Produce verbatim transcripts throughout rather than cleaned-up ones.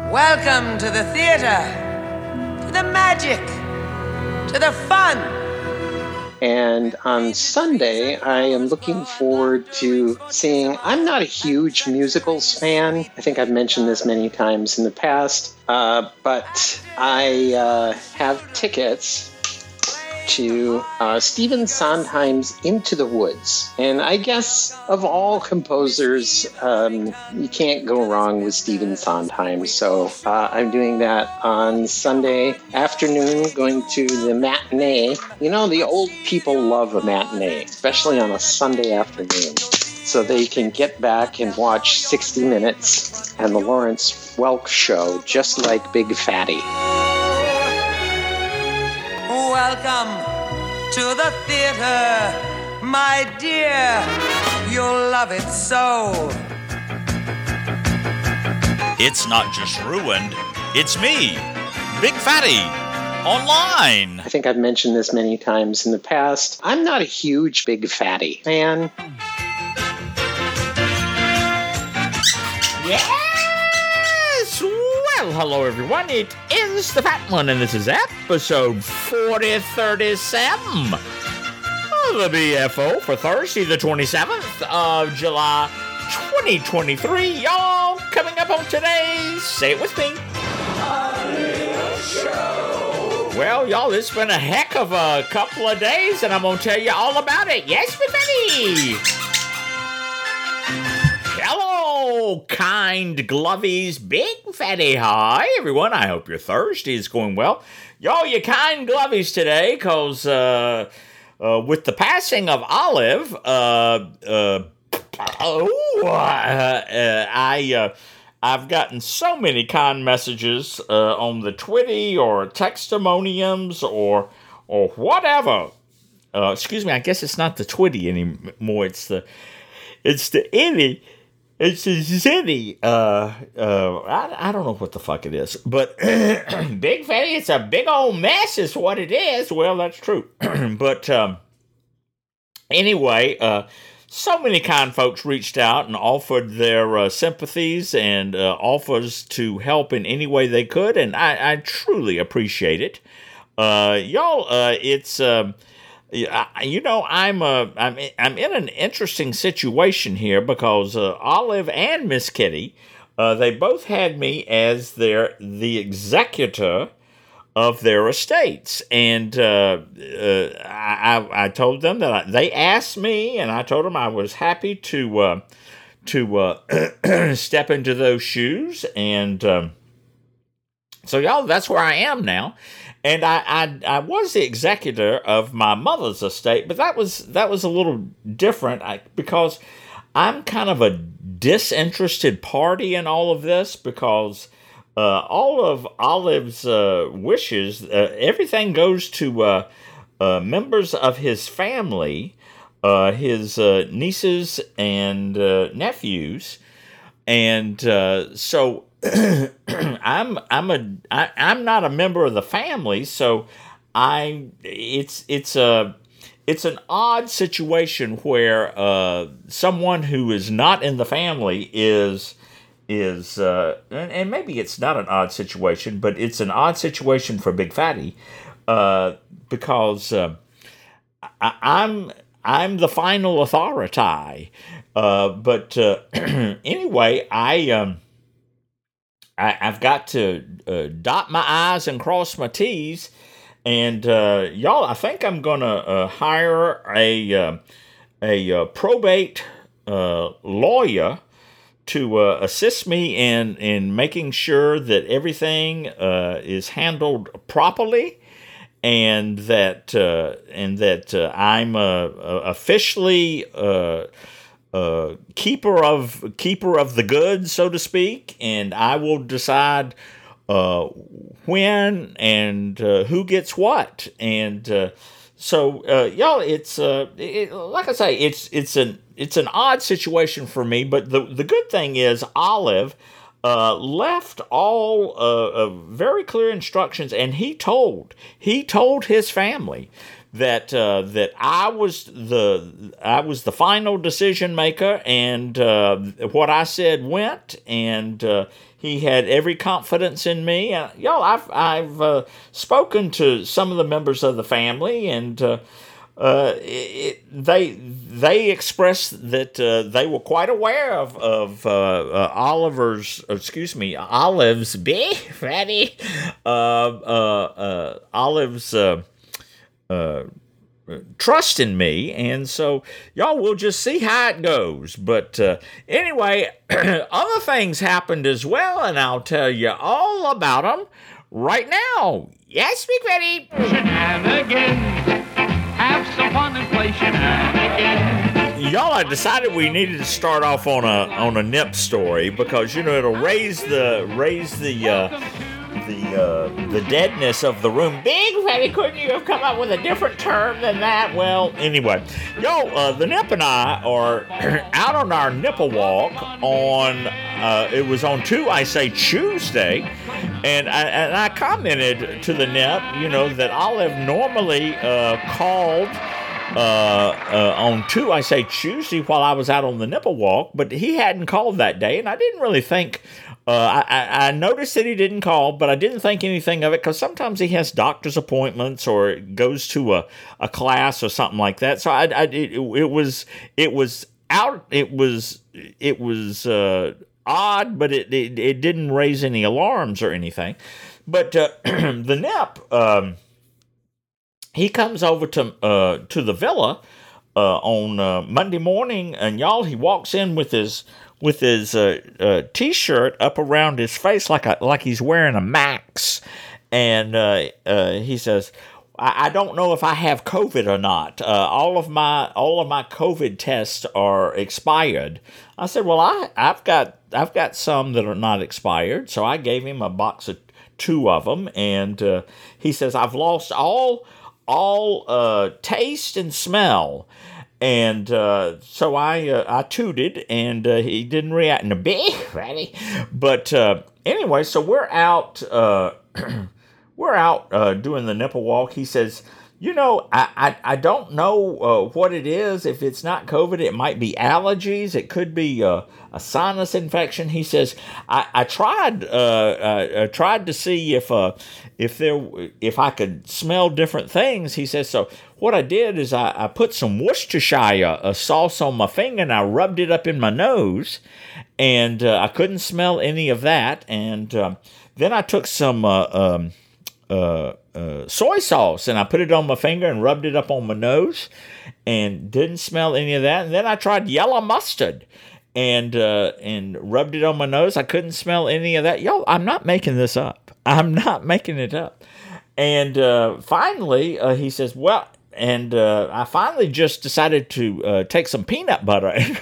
Welcome to the theater, to the magic, to the fun. And on Sunday, I am looking forward to seeing. I'm not a huge musicals fan. I think I've mentioned this many times in the past, uh, but I uh, have tickets to uh, Stephen Sondheim's Into the Woods. And I guess of all composers, um, you can't go wrong with Stephen Sondheim. So uh, I'm doing that on Sunday afternoon, going to the matinee. You know, the old people love a matinee, especially on a Sunday afternoon. So they can get back and watch sixty minutes and the Lawrence Welk Show, just like Big Fatty. Welcome to the theater, my dear. You'll love it so. It's not just ruined, it's me, Big Fatty, online. I think I've mentioned this many times in the past. I'm not a huge Big Fatty fan. Yes! Well, hello everyone, it is the Fat One, and this is episode forty thirty-seven of the B F O for Thursday, the twenty-seventh of July, twenty twenty-three. Y'all, coming up on today's, say it with me, A Little Show. Well, y'all, it's been a heck of a couple of days, and I'm going to tell you all about it. Yes, Miss Betty! Hello, kind glovies, Big Fatty. Hi, everyone. I hope your Thursday is going well. Y'all, you kind glovies today, because uh, uh, with the passing of Olive, uh, uh, oh, uh, uh, I, uh, I've gotten so many kind messages uh, on the Twitty or textimoniums or, or whatever. Uh, excuse me, I guess it's not the Twitty anymore. It's the, it's the Itty. It's a zitty. Uh, uh, I, I don't know what the fuck it is. But Big Fatty, it's a big old mess is what it is. Well, that's true. But um, anyway, uh, so many kind folks reached out and offered their uh, sympathies and uh, offers to help in any way they could. And I, I truly appreciate it. Uh, y'all, uh, it's... Um, You know, I'm uh, I'm I'm in an interesting situation here because uh, Olive and Miss Kitty, uh, they both had me as their the executor of their estates, and uh, uh, I I told them that I, they asked me, and I told them I was happy to uh, to uh, step into those shoes, and um, so y'all, that's where I am now. And I, I I was the executor of my mother's estate, but that was that was a little different I, because I'm kind of a disinterested party in all of this because uh, all of Olive's uh, wishes, uh, everything goes to uh, uh, members of his family, uh, his uh, nieces and uh, nephews, and uh, so. I'm I'm a I, I'm not a member of the family, so I it's it's a it's an odd situation where uh, someone who is not in the family is is uh, and, and maybe it's not an odd situation, but it's an odd situation for Big Fatty uh, because uh, I, I'm I'm the final authority. Uh, but uh, anyway, I. Um, I, I've got to uh, dot my I's and cross my T's, and uh, y'all, I think I'm gonna uh, hire a uh, a uh, probate uh, lawyer to uh, assist me in in making sure that everything uh, is handled properly, and that uh, and that uh, I'm uh, officially. Uh, Uh, keeper of keeper of the goods, so to speak, and I will decide uh, when and uh, who gets what. And uh, so, uh, y'all, it's uh, it, like I say, it's it's an it's an odd situation for me. But the the good thing is, Olive uh, left all uh, uh, very clear instructions, and he told he told his family that uh, that I was the I was the final decision maker, and uh, what I said went, and uh, he had every confidence in me. Uh, y'all, I've I've uh, spoken to some of the members of the family, and uh, uh, it, they they expressed that uh, they were quite aware of of uh, uh, Oliver's, excuse me, Olive's big fatty, uh, uh, uh, Olive's. Uh, uh, trust in me, and so y'all will just see how it goes. But uh, anyway, other things happened as well, and I'll tell you all about them right now. Yes, Big Fatty. Shenanigans. Have some fun and play shenanigans. Y'all, I decided we needed to start off on a on a nip story because you know it'll raise the raise the. Uh, the uh, the deadness of the room. Big Fatty, couldn't you have come up with a different term than that? Well, anyway, yo, uh, the Nip and I are out on our nipple walk on, uh, it was on two, I say Tuesday, and I, and I commented to the Nip, you know, that Olive normally uh, called Uh, uh, on two, I say Tuesday, while I was out on the nipple walk, but he hadn't called that day, and I didn't really think, uh, I, I noticed that he didn't call, but I didn't think anything of it, because sometimes he has doctor's appointments, or goes to a, a class, or something like that, so I, I it, it was, it was out, it was, it was, uh, odd, but it, it, it didn't raise any alarms or anything, but, uh, the Nip, um, he comes over to uh, to the villa uh, on uh, Monday morning, and y'all, he walks in with his with his uh, uh, t-shirt up around his face like a like he's wearing a Max, and uh, uh, he says, I, "I don't know if I have COVID or not. Uh, all of my all of my COVID tests are expired." I said, "Well, I I've got I've got some that are not expired," so I gave him a box of two of them, and uh, he says, "I've lost all." all uh, taste and smell." And uh, so I uh, I tooted, and uh, he didn't react in a big fatty. But uh, anyway, so we're out uh, we're out uh, doing the nipple walk. He says, you know, I, I, I don't know uh, what it is. If it's not COVID, it might be allergies. It could be uh, a sinus infection. He says, I, I tried uh, I, I tried to see if uh, if there if I could smell different things. He says, so what I did is I, I put some Worcestershire uh, sauce on my finger, and I rubbed it up in my nose, and uh, I couldn't smell any of that. And um, then I took some uh, um, uh, uh, soy sauce, and I put it on my finger and rubbed it up on my nose, and didn't smell any of that. And then I tried yellow mustard, and uh, and rubbed it on my nose. I couldn't smell any of that. Yo, I'm not making this up. I'm not making it up. And uh, finally, uh, he says, well, and uh, I finally just decided to uh, take some peanut butter and,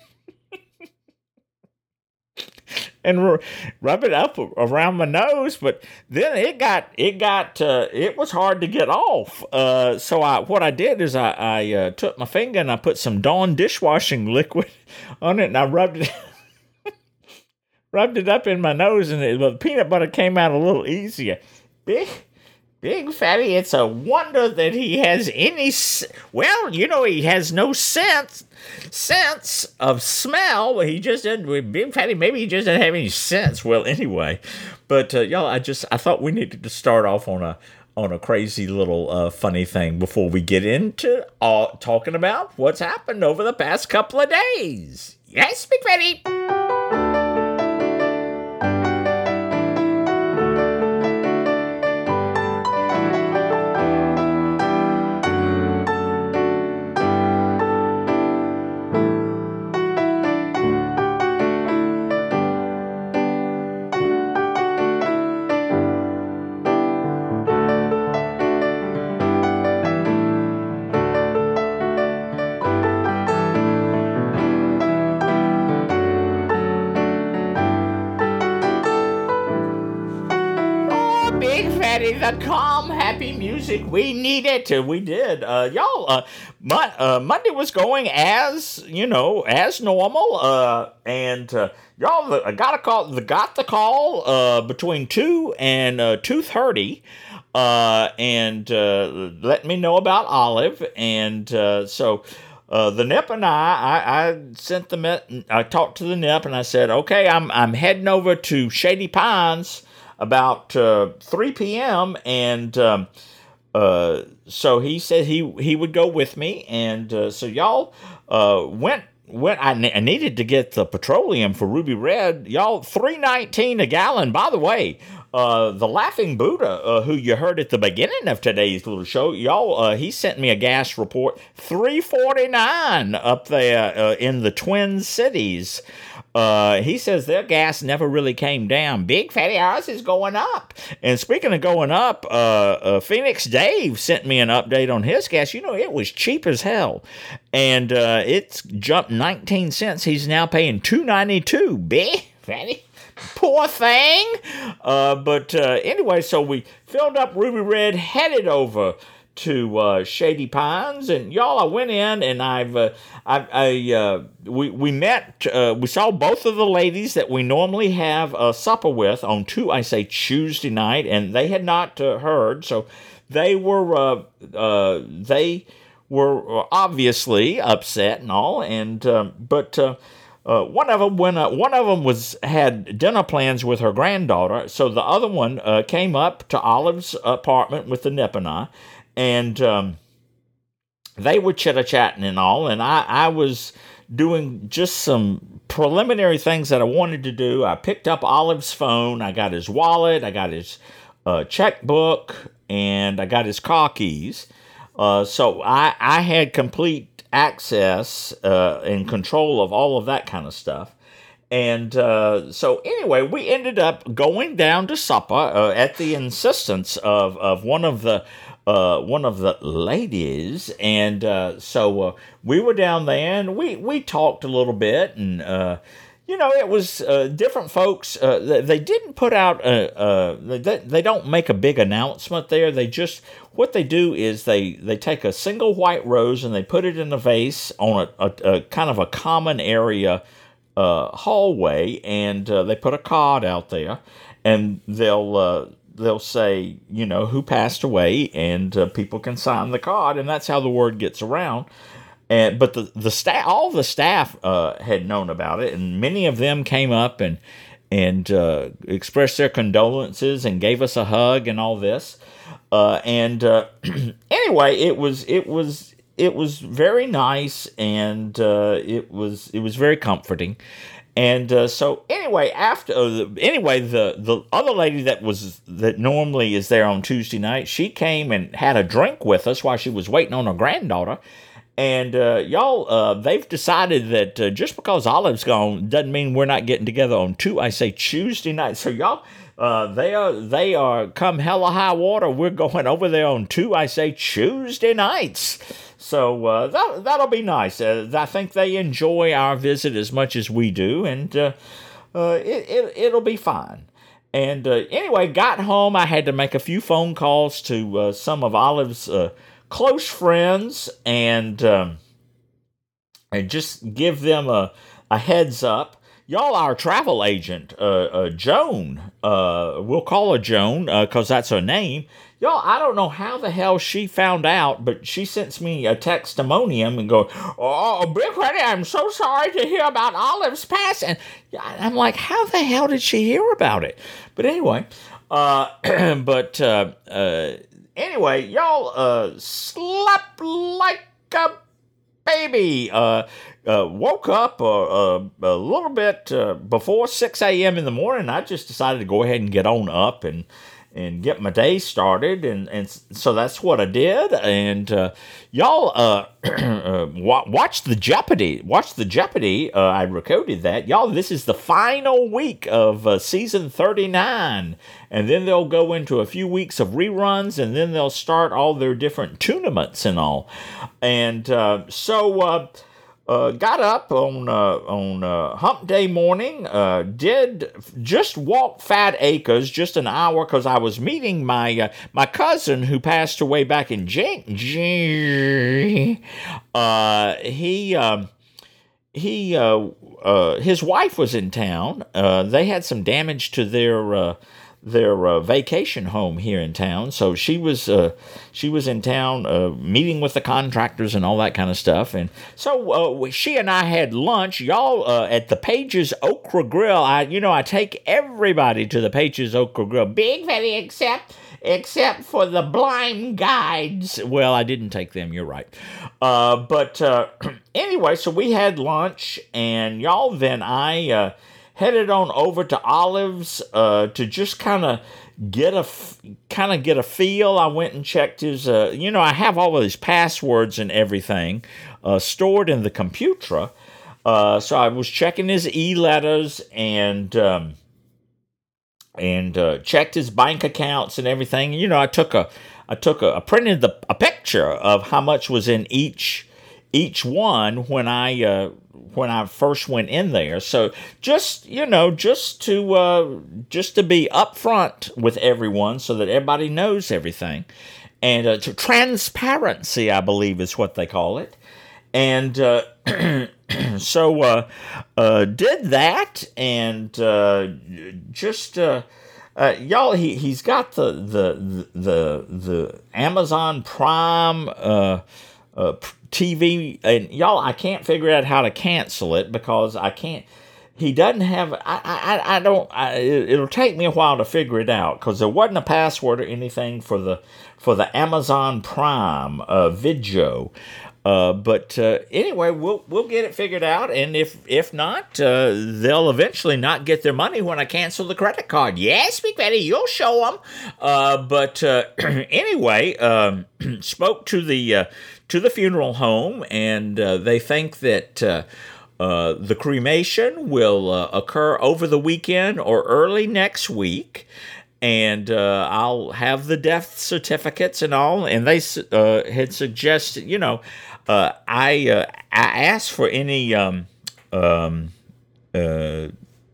and r- rub it up around my nose. But then it got, it got, uh, it was hard to get off. Uh, so I, what I did is I, I uh, took my finger and I put some Dawn dishwashing liquid on it, and I rubbed it rubbed it up in my nose, and it, the peanut butter came out a little easier. Big, big fatty, it's a wonder that he has any, well, you know, he has no sense, sense of smell. He just didn't, big fatty, maybe he just didn't have any sense. Well, anyway, but uh, y'all, I just, I thought we needed to start off on a, on a crazy little uh, funny thing before we get into uh, talking about what's happened over the past couple of days. Yes, big fatty. The calm, happy music we needed. Uh, we did, uh, y'all. Uh, Mon- uh, Monday was going as you know, as normal. Uh, and uh, y'all, the, I got a call. The got the call uh, between two and uh, two thirty. uh, and uh, let me know about Olive. And uh, so uh, the Nip and I, I, I sent the met, I talked to the Nip, and I said, okay, I'm I'm heading over to Shady Pines about uh, three p.m. and um, uh, so he said he he would go with me, and uh, so y'all uh, went. When I, ne- I needed to get the petroleum for Ruby Red, y'all, three nineteen a gallon. By the way, uh, the Laughing Buddha, uh, who you heard at the beginning of today's little show, y'all, uh, he sent me a gas report, three forty-nine up there uh, in the Twin Cities. Uh, he says their gas never really came down. Big Fatty, ours is going up. And speaking of going up, uh, uh, Phoenix Dave sent me an update on his gas. You know, it was cheap as hell. And uh, it's jumped nineteen cents. He's now paying two ninety-two. Big Fatty, poor thing. Uh, but uh, anyway, so we filled up Ruby Red, headed over to uh, Shady Pines, and y'all, I went in and I've uh, I, I uh, we we met uh, we saw both of the ladies that we normally have a supper with on two I say Tuesday night, and they had not uh, heard, so they were uh, uh, they were obviously upset and all, and um, but. Uh, Uh, one of them, when uh, one of them was had dinner plans with her granddaughter, so the other one uh, came up to Olive's apartment with the Nip and I, and um, they were chitter-chatting and all, and I, I was doing just some preliminary things that I wanted to do. I picked up Olive's phone, I got his wallet, I got his uh, checkbook, and I got his car keys. Uh, so I, I had complete access uh, and control of all of that kind of stuff. And uh, so anyway, we ended up going down to supper uh, at the insistence of, of one of the uh, one of the ladies. And uh, so uh, we were down there, and we, we talked a little bit, and uh, you know, it was uh, different folks. Uh, they, they didn't put out a, a they, they don't make a big announcement there. They just, what they do is they, they take a single white rose and they put it in a vase on a, a, a kind of a common area uh, hallway, and uh, they put a card out there, and they'll uh, they'll say, you know, who passed away, and uh, people can sign the card, and that's how the word gets around. And but the the staff, all the staff uh, had known about it, and many of them came up and and uh, expressed their condolences and gave us a hug and all this. Uh, and uh, anyway, it was it was it was very nice, and uh, it was it was very comforting. And uh, so anyway, after uh, anyway, the the other lady that was that normally is there on Tuesday night, she came and had a drink with us while she was waiting on her granddaughter. And uh, y'all, uh, they've decided that uh, just because Olive's gone doesn't mean we're not getting together on two I say Tuesday night. So y'all, uh, they are they are come hell or high water, we're going over there on two I say Tuesday nights. So uh, that that'll be nice. Uh, I think they enjoy our visit as much as we do, and uh, uh, it, it it'll be fine. And uh, anyway, got home. I had to make a few phone calls to uh, some of Olive's Uh, close friends, and um, and just give them a, a heads up. Y'all, our travel agent, uh, uh, Joan, uh, we'll call her Joan because uh, that's her name. Y'all, I don't know how the hell she found out, but she sends me a textimonium and go, "Oh, Big Freddy, I'm so sorry to hear about Olive's passing." I'm like, how the hell did she hear about it? But anyway, uh, but uh, uh, Anyway, y'all uh, slept like a baby. Uh, uh, woke up uh, uh, a little bit uh, before six a.m. in the morning. I just decided to go ahead and get on up and and get my day started, and, and so that's what I did. And uh, y'all uh, uh, watch the Jeopardy. Watch the Jeopardy. Uh, I recorded that. Y'all, this is the final week of uh, season thirty-nine. And then they'll go into a few weeks of reruns, and then they'll start all their different tournaments and all. And uh, so uh, uh, got up on uh, on uh, Hump Day morning, uh, did just walk Fat Acres just an hour because I was meeting my uh, my cousin who passed away back in January. Uh, he um, he uh, uh, his wife was in town. Uh, they had some damage to their uh, their uh, vacation home here in town. So she was uh, she was in town uh, meeting with the contractors and all that kind of stuff. And so uh, she and I had lunch, y'all, uh, at the Pages Okra Grill. I, you know, I take everybody to the Pages Okra Grill. Big Fatty, except except for the blind guides. Well, I didn't take them. You're right. Uh, but uh, anyway, so we had lunch, and y'all, then I. Uh, headed on over to Olive's uh, to just kind of get a kind of get a feel. I went and checked his. Uh, you know, I have all of his passwords and everything uh, stored in the computer. Uh, so I was checking his e-letters and um, and uh, checked his bank accounts and everything. You know, I took a I took a I printed the a picture of how much was in each each one when I. Uh, when I first went in there. So just, you know, just to uh, just to be upfront with everyone so that everybody knows everything. And uh, to transparency, I believe is what they call it. And uh, so uh, uh, did that and uh, just... Uh, Uh, y'all, he, he's got the, the, the, the Amazon Prime uh, uh, T V, and y'all, I can't figure out how to cancel it because I can't, he doesn't have, I, I, I don't, I, it'll take me a while to figure it out because there wasn't a password or anything for the, for the Amazon Prime uh, video. Uh, but uh, anyway, we'll we'll get it figured out, and if if not, uh, they'll eventually not get their money when I cancel the credit card. Yes, Big Fatty, you'll show them. Uh, but uh, anyway, um, spoke to the uh, to the funeral home, and uh, they think that uh, uh, the cremation will uh, occur over the weekend or early next week. And uh, I'll have the death certificates and all. And they uh, had suggested, you know, uh, I uh, I asked for any um, um, uh,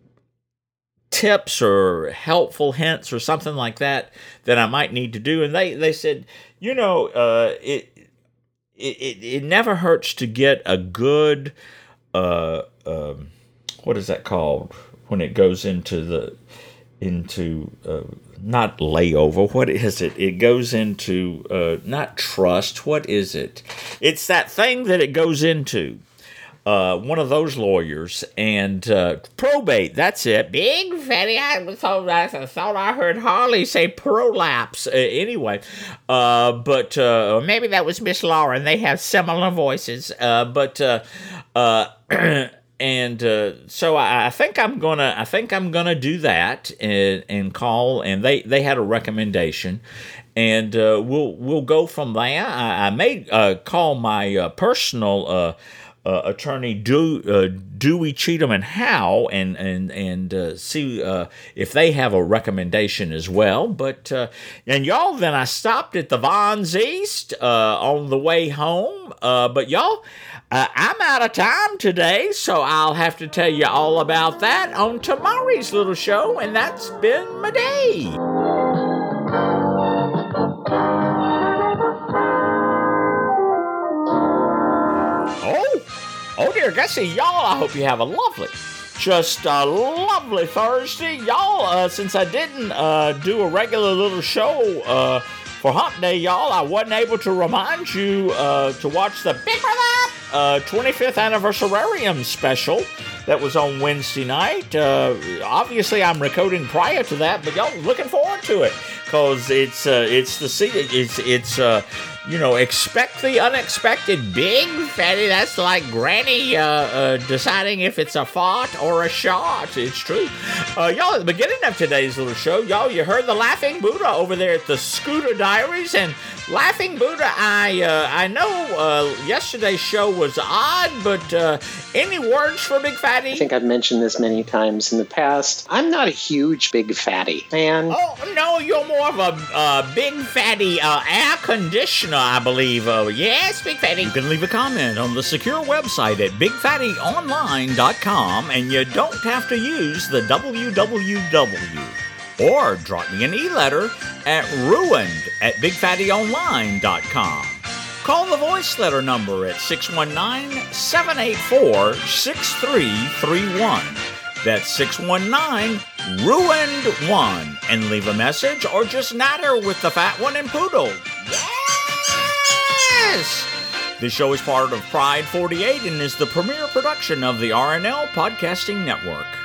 tips or helpful hints or something like that that I might need to do. And they, they said, you know, uh, it, it it never hurts to get a good, uh, um, what is that called when it goes into the... into uh, not layover, what is it? It goes into uh, not trust. What is it? It's that thing that it goes into. Uh, one of those lawyers and uh, probate. That's it. Big Fatty. I thought I thought I heard Harley say prolapse. Uh, anyway, uh, but uh, maybe that was Miss Lauren. They have similar voices. Uh, but. Uh, uh, And uh, so I, I think I'm gonna I think I'm gonna do that and, and call, and they, they had a recommendation, and uh, we'll we'll go from there. I, I may uh, call my uh, personal uh, uh, attorney Do, uh, Dewey Cheatham and Howe and and and uh, see uh, if they have a recommendation as well. But uh, and y'all, then I stopped at the Vons East uh, on the way home. Uh, but y'all. Uh, I'm out of time today, so I'll have to tell you all about that on tomorrow's little show, and that's been my day. Oh, oh dear Gussie, y'all, I hope you have a lovely, just a lovely Thursday. Y'all, uh, since I didn't uh, do a regular little show uh, for Hump Day, y'all, I wasn't able to remind you uh, to watch the Big Brother Uh, twenty-fifth Anniversarium special that was on Wednesday night. Uh, obviously, I'm recording prior to that, but y'all looking forward to it because it's uh, it's the it's it's uh, you know, expect the unexpected. Big Fatty. That's like Granny uh, uh, deciding if it's a fart or a shot. It's true. Uh, y'all, at the beginning of today's little show, y'all, you heard the Laughing Buddha over there at the Scooter Diaries. And Laughing Buddha, I uh, I know uh, yesterday's show was odd, but uh, any words for Big Fatty? I think I've mentioned this many times in the past. I'm not a huge Big Fatty fan. Oh, no, you're more of a uh, Big Fatty uh, air conditioner, I believe. Uh, yes, Big Fatty. You can leave a comment on the secure website at big fatty online dot com, and you don't have to use the w w w. Or drop me an e-letter at ruined at big fatty online dot com. Call the voice letter number at six one nine, seven eight four, six three three one. That's six one nine, Ruined One, and leave a message or just natter with the Fat One and Poodle. Yes! This show is part of Pride forty-eight and is the premier production of the R N L Podcasting Network.